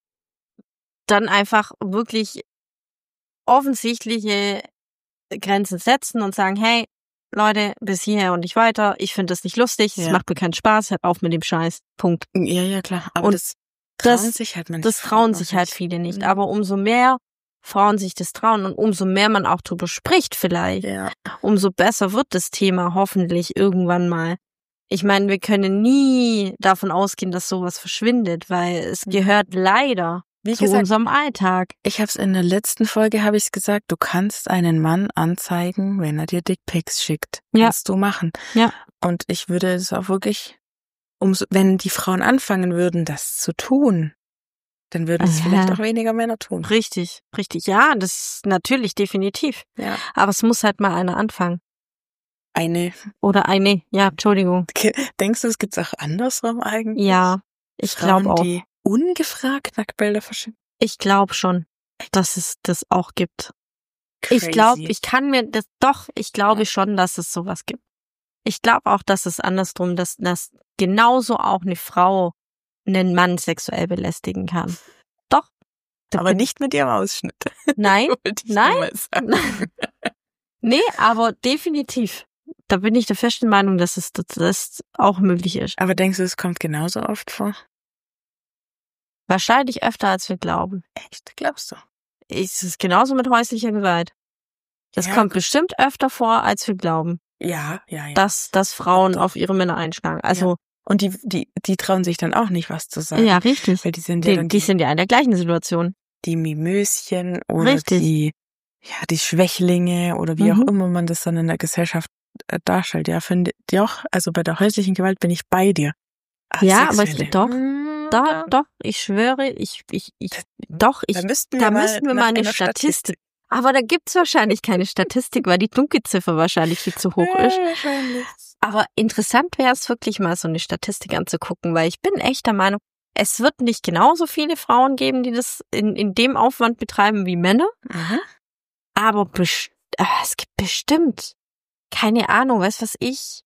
dann einfach wirklich offensichtliche Grenzen setzen und sagen, hey, Leute, bis hierher und nicht weiter. Ich finde das nicht lustig. Es Ja. macht mir keinen Spaß. Hört auf mit dem Scheiß. Punkt. ich, ja, ja, klar. Aber Und das trauen das- sich halt manche Das Frauen trauen auch sich halt nicht. viele nicht. Mhm. Aber umso mehr Frauen sich das trauen und umso mehr man auch drüber spricht vielleicht, Ja. umso besser wird das Thema hoffentlich irgendwann mal. Ich meine, wir können nie davon ausgehen, dass sowas verschwindet, weil es Mhm. gehört leider Wie zu gesagt, unserem Alltag. ich habe es in der letzten Folge habe ich gesagt, du kannst einen Mann anzeigen, wenn er dir Dickpics schickt. Ja. Kannst du machen. Ja. Und ich würde es auch wirklich, umso, wenn die Frauen anfangen würden, das zu tun, dann würden es Ja. vielleicht auch weniger Männer tun. Richtig, richtig. Ja, das ist natürlich definitiv. Ja. Aber es muss halt mal einer anfangen. Eine. Oder eine. Ja, Entschuldigung. Denkst du, es gibt's auch andersrum eigentlich? Ja, ich Frauen, glaube auch. die ungefragt Nacktbilder verschicken. Ich glaube schon, dass es das auch gibt. Ich glaube, ich kann mir das doch, ich glaube Ja. schon, dass es sowas gibt. Ich glaube auch, dass es andersrum, dass, dass genauso auch eine Frau einen Mann sexuell belästigen kann. Doch. Da Aber bin- nicht mit ihrem Ausschnitt. Nein, Wollte ich nur nein. mal sagen. nee, aber definitiv. Da bin ich der festen Meinung, dass es dass das auch möglich ist. Aber denkst du, es kommt genauso oft vor? Wahrscheinlich öfter, als wir glauben. Echt? Glaubst du? Es ist genauso mit häuslicher Gewalt. Das Ja, kommt gut. bestimmt öfter vor, als wir glauben, Ja, ja, ja. dass, dass Frauen Doch. auf ihre Männer einschlagen. Also, Und die, die, die trauen sich dann auch nicht, was zu sagen. ja, richtig. Weil die sind ja Die, dann die die, sind ja in der gleichen Situation. die Mimöschen oder Richtig. die, ja, die Schwächlinge oder wie Mhm. auch immer man das dann in der Gesellschaft äh, darstellt. Ja, finde ich auch, also bei der häuslichen Gewalt bin ich bei dir. Aber Ja, aber sexuelle, ich- doch. mm, doch, da, doch, ich schwöre, ich, ich, ich, doch, ich, da müssten wir da mal müssten wir nach mal eine einer Statistik. Aber da gibt's wahrscheinlich keine Statistik, weil die Dunkelziffer wahrscheinlich viel zu hoch Ja, ist. wahrscheinlich. Aber interessant wäre es wirklich mal so eine Statistik anzugucken, weil ich bin echt der Meinung, es wird nicht genauso viele Frauen geben, die das in, in dem Aufwand betreiben wie Männer. Mhm. Aber best- ah, es gibt bestimmt, keine Ahnung, weißt was ich,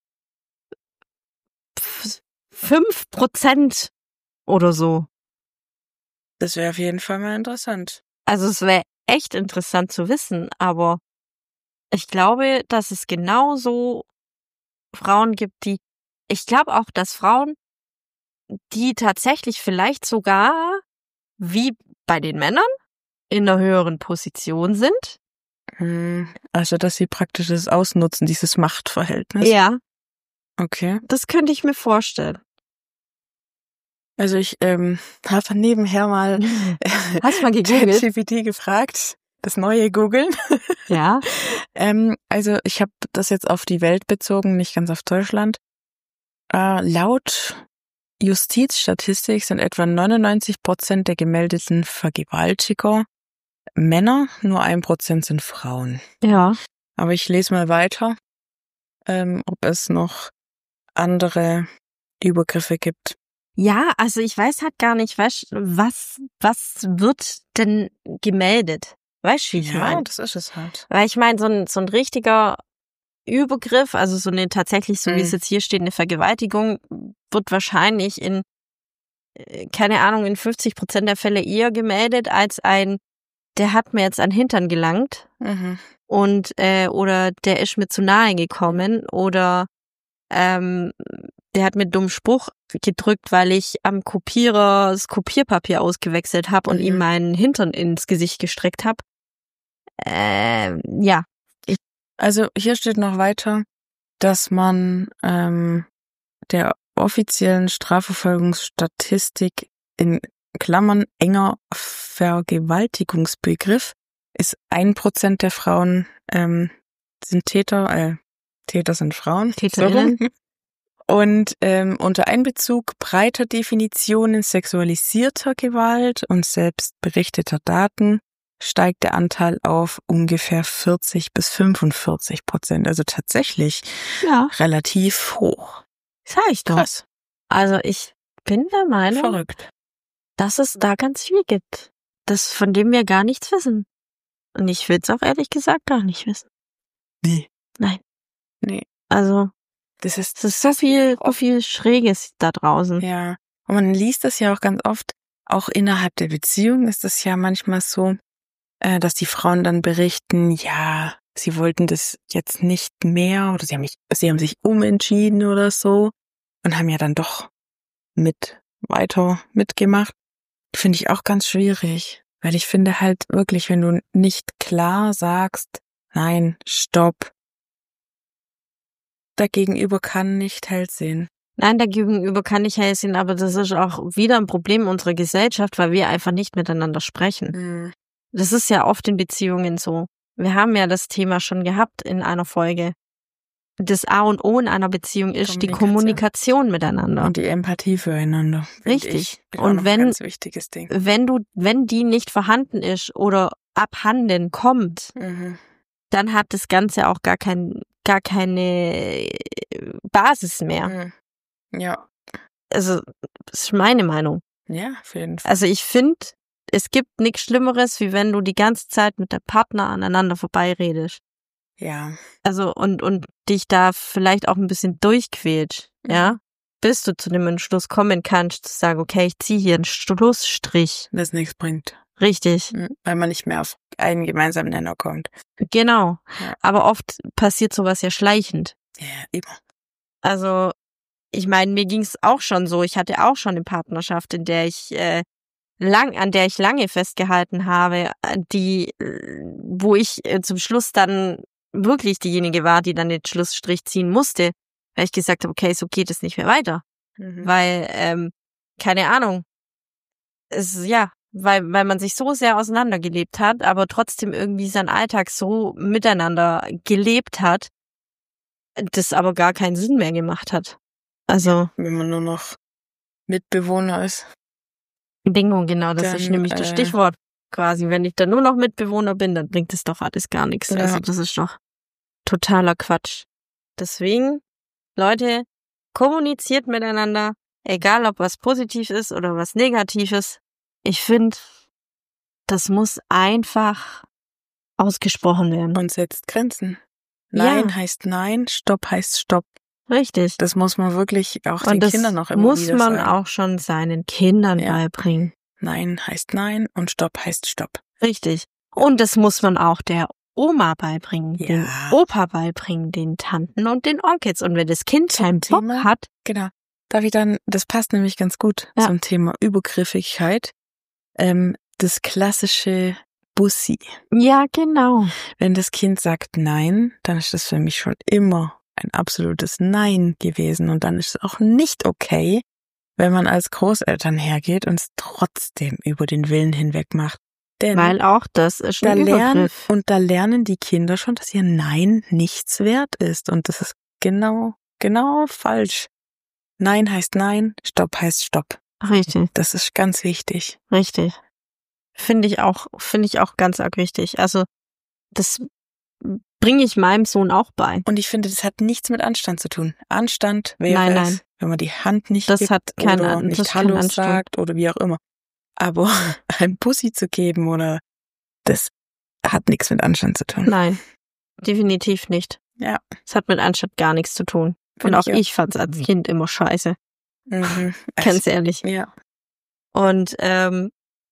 f- fünf Prozent oder so. Das wäre auf jeden Fall mal interessant. Also es wäre echt interessant zu wissen, aber ich glaube, dass es genauso Frauen gibt, die, ich glaube auch, dass Frauen, die tatsächlich vielleicht sogar wie bei den Männern in einer höheren Position sind. Hm, Also, dass sie praktisch das ausnutzen, dieses Machtverhältnis. Ja, Okay. das könnte ich mir vorstellen. Also ich ähm, habe nebenher mal Hast du mal gegoogelt? ChatGPT gefragt, das neue Googeln. Ja. ähm, also ich habe das jetzt auf die Welt bezogen, nicht ganz auf Deutschland. Äh, laut Justizstatistik sind etwa neunundneunzig Prozent der gemeldeten Vergewaltiger Männer, nur ein Prozent sind Frauen. Ja. Aber ich lese mal weiter, ähm, ob es noch andere Übergriffe gibt. Ja, also ich weiß halt gar nicht, weißt, was, was wird denn gemeldet? Weißt du, wie ich Ja, meine? das ist es halt. Weil ich meine, so ein, so ein richtiger Übergriff, also so eine tatsächlich, so wie es Mhm. jetzt hier steht, eine Vergewaltigung, wird wahrscheinlich in, äh, keine Ahnung, in fünfzig Prozent der Fälle eher gemeldet als ein, der hat mir jetzt an den Hintern gelangt Mhm. und, äh, oder der ist mir zu nahe gekommen oder, ähm, der hat mir einen dummen Spruch gedrückt, weil ich am Kopierer das Kopierpapier ausgewechselt habe und Mhm. ihm meinen Hintern ins Gesicht gestreckt habe. Ähm, ja. Also hier steht noch weiter, dass man ähm, der offiziellen Strafverfolgungsstatistik in Klammern enger Vergewaltigungsbegriff ist ein Prozent der Frauen ähm, sind Täter, äh, Täter sind Frauen. TäterInnen. So rum. Und ähm, unter Einbezug breiter Definitionen sexualisierter Gewalt und selbstberichteter Daten steigt der Anteil auf ungefähr vierzig bis fünfundvierzig Prozent. Also tatsächlich Ja, relativ hoch. sag ich doch. Krass. Also ich bin der Meinung, Verrückt. dass es da ganz viel gibt, das von dem wir gar nichts wissen. Und ich will es auch ehrlich gesagt gar nicht wissen. Nee. Nein. Nee. Also Das ist, es ist so viel, so viel Schräges da draußen. ja. Und man liest das ja auch ganz oft, auch innerhalb der Beziehung ist das ja manchmal so, äh, dass die Frauen dann berichten, ja, sie wollten das jetzt nicht mehr oder sie haben, mich, sie haben sich umentschieden oder so und haben ja dann doch mit weiter mitgemacht. Finde ich auch ganz schwierig, weil ich finde halt wirklich, wenn du nicht klar sagst, nein, stopp, der Gegenüber kann nicht Held sehen. Nein, dagegenüber kann ich helfen, aber das ist auch wieder ein Problem unserer Gesellschaft, weil wir einfach nicht miteinander sprechen. Mhm. Das ist ja oft in Beziehungen so. Wir haben ja das Thema schon gehabt in einer Folge. Das A und O in einer Beziehung ist die Kommunikation. Kommunikation miteinander. Und die Empathie füreinander. find Richtig. Ich, ist auch Und noch wenn- ein ganz wichtiges Ding. Wenn du, wenn die nicht vorhanden ist oder abhanden kommt, Mhm. dann hat das Ganze auch gar kein, gar keine Basis mehr. Mhm. Ja, Also, das ist meine Meinung. ja, auf jeden Fall. Also ich finde, es gibt nichts Schlimmeres, wie wenn du die ganze Zeit mit der Partner aneinander vorbeiredest. Ja, Also und und dich da vielleicht auch ein bisschen durchquälst, Mhm. ja, bis du zu dem Entschluss kommen kannst, zu sagen, okay, ich ziehe hier einen Schlussstrich. das nichts bringt. Richtig, Mhm. Weil man nicht mehr auf einen gemeinsamen Nenner kommt. genau. Ja. Aber oft passiert sowas ja schleichend. Ja, immer. Also ich meine, mir ging's auch schon so. Ich hatte auch schon eine Partnerschaft, in der ich äh, lang, an der ich lange festgehalten habe, äh, die, äh, wo ich äh, zum Schluss dann wirklich diejenige war, die dann den Schlussstrich ziehen musste, weil ich gesagt habe, okay, so geht es nicht mehr weiter, Mhm. weil ähm, keine Ahnung, es ja, weil weil man sich so sehr auseinandergelebt hat, aber trotzdem irgendwie seinen Alltag so miteinander gelebt hat, das aber gar keinen Sinn mehr gemacht hat. Also Wenn man nur noch Mitbewohner ist. Bingo, genau, das Dann, ist nämlich das äh, Stichwort quasi. Wenn ich dann nur noch Mitbewohner bin, dann bringt es doch alles gar nichts. Ja. Also das ist doch totaler Quatsch. Deswegen, Leute, kommuniziert miteinander, egal ob was positiv ist oder was negativ ist. Ich finde, das muss einfach ausgesprochen werden. Und setzt Grenzen. Nein Ja. heißt Nein, Stopp heißt Stopp. Richtig. Das muss man wirklich auch Und den das Kindern noch immer muss wieder man sagen. auch schon seinen Kindern Ja. beibringen. Nein heißt Nein und Stopp heißt Stopp. Richtig. Und das muss man auch der Oma beibringen, Ja. dem Opa beibringen, den Tanten und den Onkels. Und wenn das Kind Zum keinen Bock Thema- hat, Genau. Darf ich dann, das passt nämlich ganz gut Ja. zum Thema Übergriffigkeit. Ähm, das klassische Bussi. ja genau. Wenn das Kind sagt Nein, dann ist das für mich schon immer ein absolutes Nein gewesen. Und dann ist es auch nicht okay, wenn man als Großeltern hergeht und es trotzdem über den Willen hinweg macht. Denn Weil auch das ist da ein lernen, Übergriff. und da lernen die Kinder schon, dass ihr Nein nichts wert ist. Und das ist genau, genau falsch. Nein heißt Nein, Stopp heißt Stopp. Richtig, Das ist ganz wichtig. richtig. Finde ich auch, finde ich auch ganz arg wichtig. Also, das bringe ich meinem Sohn auch bei. Und ich finde, das hat nichts mit Anstand zu tun. Anstand wäre Nein, es, nein. wenn man die Hand nicht Das gibt hat keinen oder An- das nicht ist kein Hallo Anstand. sagt oder wie auch immer. Aber ein Pussy zu geben oder das hat nichts mit Anstand zu tun. Nein, definitiv nicht. Ja. Es hat mit Anstand gar nichts zu tun. Und Finde auch ich auch. ich fand's als Kind immer scheiße. Mhm. Ganz ehrlich. Ja. Und, ähm,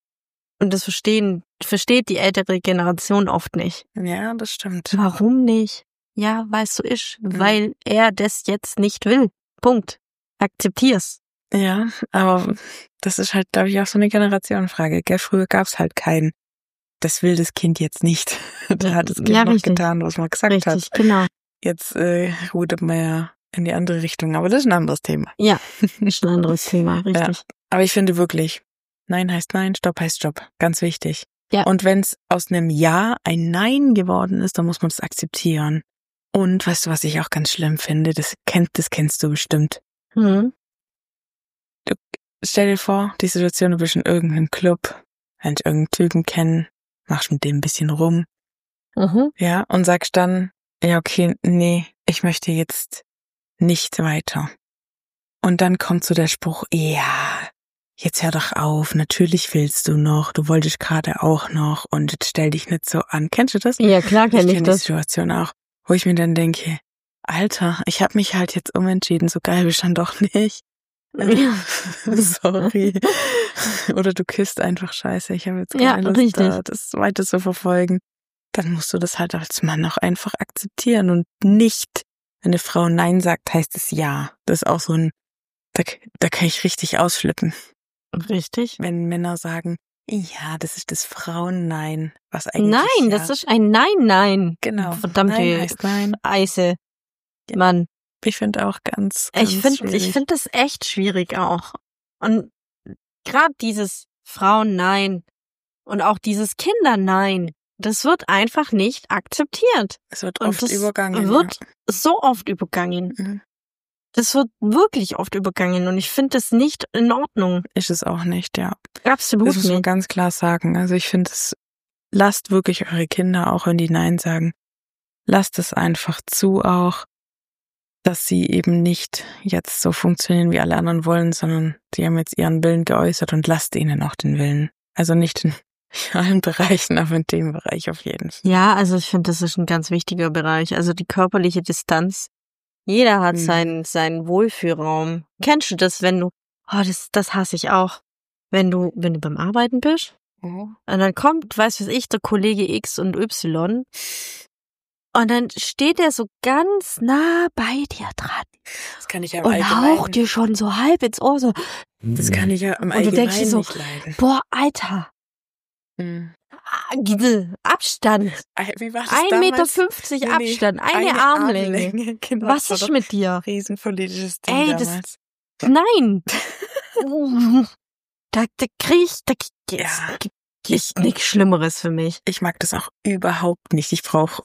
und das verstehen, versteht die ältere Generation oft nicht. Ja, das stimmt. Warum nicht? Ja, weil es so ist. Mhm. Weil er das jetzt nicht will. Punkt. Akzeptier's. Ja, aber das ist halt, glaube ich, auch so eine Generationenfrage. Gell? Früher gab's halt kein, das will das Kind jetzt nicht. Da hat das Kind Ja, noch richtig. getan, was man gesagt hat. Richtig, genau. Jetzt äh, rudert man ja in die andere Richtung, aber das ist ein anderes Thema. Ja, ist ein anderes Thema. Richtig. Aber ich finde wirklich, Nein heißt Nein, Stopp heißt Stopp. Ganz wichtig. Ja. Und wenn es aus einem Ja ein Nein geworden ist, dann muss man das akzeptieren. Und weißt du, was ich auch ganz schlimm finde? Das kennt, das kennst du bestimmt. Mhm. Stell dir vor, die Situation, du bist in irgendeinem Club, lernst irgendeinen Typen kennen, machst mit dem ein bisschen rum, Mhm. ja, und sagst dann, ja, okay, nee, ich möchte jetzt nicht weiter. Und dann kommt so der Spruch, ja, jetzt hör doch auf, natürlich willst du noch, du wolltest gerade auch noch und jetzt stell dich nicht so an. Kennst du das? Ja, klar kenne ich kenn die das. Situation auch, wo ich mir dann denke, Alter, ich habe mich halt jetzt umentschieden, so geil bist du dann doch nicht. Sorry. Oder du küsst einfach scheiße, ich habe jetzt keine Ja, Lust, richtig. da, das weiter zu verfolgen. Dann musst du das halt als Mann auch einfach akzeptieren und nicht, wenn eine Frau Nein sagt, heißt es Ja. Das ist auch so ein, da, da kann ich richtig ausflippen. Richtig. Wenn Männer sagen, ja, das ist das Frauen-Nein, was eigentlich Nein, ja, das ist ein Nein, nein. genau. Verdammte Nein heißt Nein. Eise. Ja. Mann. Ich finde auch ganz, ganz Ich finde, schwierig. ich finde das echt schwierig auch. Und gerade dieses Frauen-Nein und auch dieses Kinder-Nein, das wird einfach nicht akzeptiert. Es wird Und oft das übergangen. wird so oft übergangen. ja. Mhm. Das wird wirklich oft übergangen und ich finde das nicht in Ordnung. Ist es auch nicht, ja. Absolut Das muss man nicht. ganz klar sagen. Also ich finde es, lasst wirklich eure Kinder, auch wenn die Nein sagen, lasst es einfach zu auch, dass sie eben nicht jetzt so funktionieren, wie alle anderen wollen, sondern sie haben jetzt ihren Willen geäußert und lasst ihnen auch den Willen. Also nicht in allen Bereichen, aber in dem Bereich auf jeden Fall. Ja, also ich finde, das ist ein ganz wichtiger Bereich. Also die körperliche Distanz. Jeder hat Mhm. seinen, seinen Wohlfühlraum. Kennst du das, wenn du, oh, das, das hasse ich auch. Wenn du, wenn du beim Arbeiten bist und dann kommt, weiß was ich, der Kollege X und Y und dann steht er so ganz nah bei dir dran Das kann ich ja im und Allgemeinen, haucht dir schon so halb ins Ohr so, das kann ich ja im Und du Allgemeinen denkst dir so, nicht leiden. boah, Alter, Mhm. ah, diese Abstand, Wie war das ein Meter damals? fünfzig Nee, nee, Abstand, eine, Armlänge. Genau, Was das war ist doch mit dir? ein riesenpolitisches Ding Ey, das- damals. Nein. da, da krieg ich, da gibt Ja. es nichts Schlimmeres für mich. Ich mag das auch überhaupt nicht. Ich brauche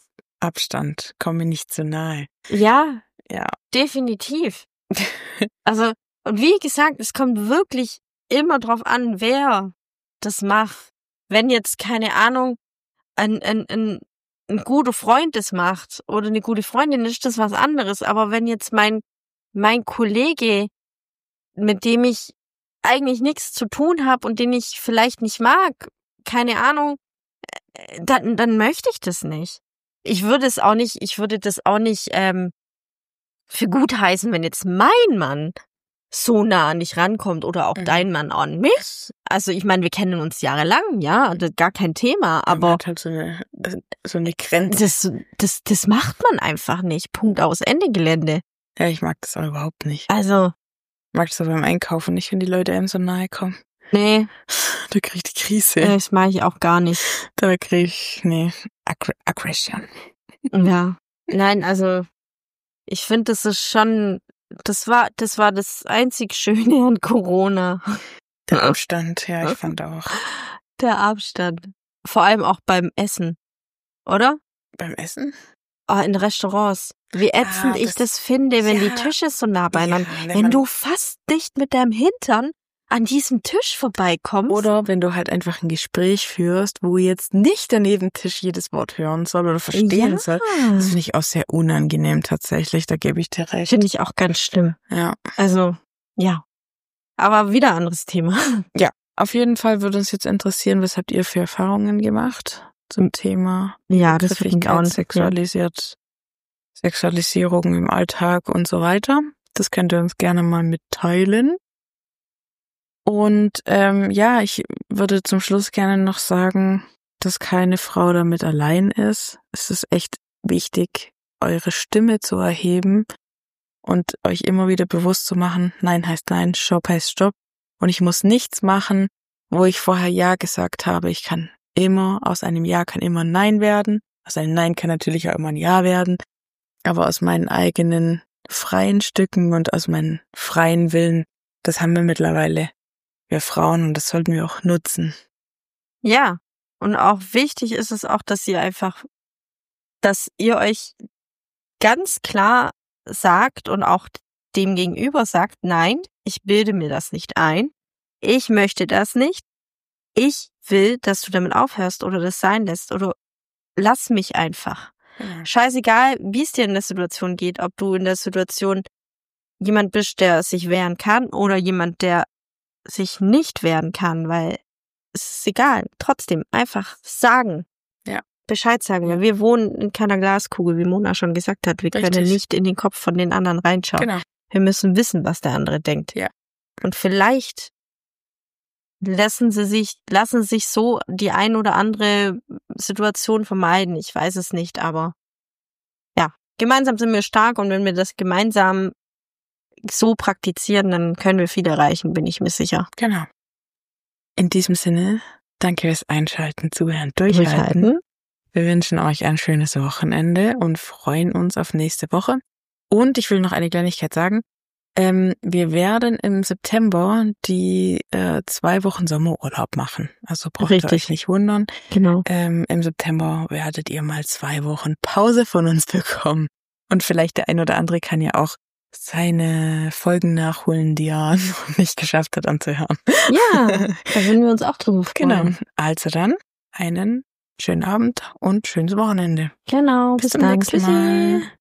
Abstand. Komm mir nicht zu nahe. Ja, Ja. definitiv. Also, Und wie gesagt, es kommt wirklich immer drauf an, wer das macht. Wenn jetzt, keine Ahnung, ein, ein, ein, ein guter Freund das macht oder eine gute Freundin, ist das was anderes. Aber wenn jetzt mein, mein Kollege, mit dem ich eigentlich nichts zu tun habe und den ich vielleicht nicht mag, keine Ahnung, dann, dann möchte ich das nicht. Ich würde es auch nicht, ich würde das auch nicht ähm, für gut heißen, wenn jetzt mein Mann so nah an dich rankommt oder auch Mhm. dein Mann an mich. Also ich meine, wir kennen uns jahrelang, ja, das ist gar kein Thema, Man aber hat halt so eine, so eine Grenze. das, das, das macht man einfach nicht. Punkt aus Ende Gelände. Ja, ich mag das auch überhaupt nicht. Also, Ich mag das auch beim Einkaufen nicht, wenn die Leute einem so nahe kommen. nee, Da krieg ich die Krise. das mache ich auch gar nicht. Da krieg ich, nee, Aggr- Aggression. Ja. Nein, also ich finde, das ist schon, das war, das war das einzig Schöne an Corona. Der Abstand, ja, ich fand auch. Der Abstand. Vor allem auch beim Essen. Oder? Beim Essen? Ah, in Restaurants. Wie ätzend Ah, ich das- das finde, wenn ja. die Tische so nah beieinander. Ja, wenn man- du fast nicht mit deinem Hintern an diesem Tisch vorbeikommst. Oder wenn du halt einfach ein Gespräch führst, wo jetzt nicht der Nebentisch jedes Wort hören soll oder verstehen ja, soll. Das finde ich auch sehr unangenehm tatsächlich, da gebe ich dir recht. finde ich auch ganz schlimm. Ja. Also, ja. Aber wieder anderes Thema. Auf jeden Fall würde uns jetzt interessieren, was habt ihr für Erfahrungen gemacht zum Thema Ja, das finde ich auch Griffigkeit, nicht. sexualisiert, Sexualisierung im Alltag und so weiter. Das könnt ihr uns gerne mal mitteilen. Und ähm, ja, ich würde zum Schluss gerne noch sagen, dass keine Frau damit allein ist. Es ist echt wichtig, eure Stimme zu erheben und euch immer wieder bewusst zu machen, Nein heißt Nein, Stopp heißt Stopp. Und ich muss nichts machen, wo ich vorher Ja gesagt habe. Ich kann immer, aus einem Ja kann immer ein Nein werden. Aus einem Nein kann natürlich auch immer ein Ja werden. Aber aus meinen eigenen freien Stücken und aus meinem freien Willen, das haben wir mittlerweile, wir Frauen, und das sollten wir auch nutzen. Ja. Und auch wichtig ist es auch, dass ihr einfach, dass ihr euch ganz klar sagt und auch dem Gegenüber sagt, nein, ich bilde mir das nicht ein. Ich möchte das nicht. Ich will, dass du damit aufhörst oder das sein lässt oder lass mich einfach. Scheißegal, wie es dir in der Situation geht, ob du in der Situation jemand bist, der sich wehren kann oder jemand, der sich nicht wehren kann, weil es ist egal. Trotzdem einfach sagen. Ja. Bescheid sagen. Weil wir wohnen in keiner Glaskugel, wie Mona schon gesagt hat. Wir Richtig. können nicht in den Kopf von den anderen reinschauen. Genau. Wir müssen wissen, was der andere denkt. Ja. Und vielleicht lassen sie sich, lassen sich so die ein oder andere Situation vermeiden. Ich weiß es nicht, aber ja, gemeinsam sind wir stark und wenn wir das gemeinsam so praktizieren, dann können wir viel erreichen, bin ich mir sicher. Genau. In diesem Sinne, danke fürs Einschalten, Zuhören, Durchhalten. Durchhalten. Wir wünschen euch ein schönes Wochenende und freuen uns auf nächste Woche. Und ich will noch eine Kleinigkeit sagen. Ähm, wir werden im September die äh, zwei Wochen Sommerurlaub machen. Also braucht Richtig. ihr euch nicht wundern. Genau. Ähm, Im September werdet ihr mal zwei Wochen Pause von uns bekommen. Und vielleicht der ein oder andere kann ja auch seine Folgen nachholen, die er noch nicht geschafft hat anzuhören. Ja, da würden wir uns auch drüber freuen. Genau. Also dann einen schönen Abend und schönes Wochenende. Genau. Bis Bis, zum dann. nächsten Tschüssi. Mal.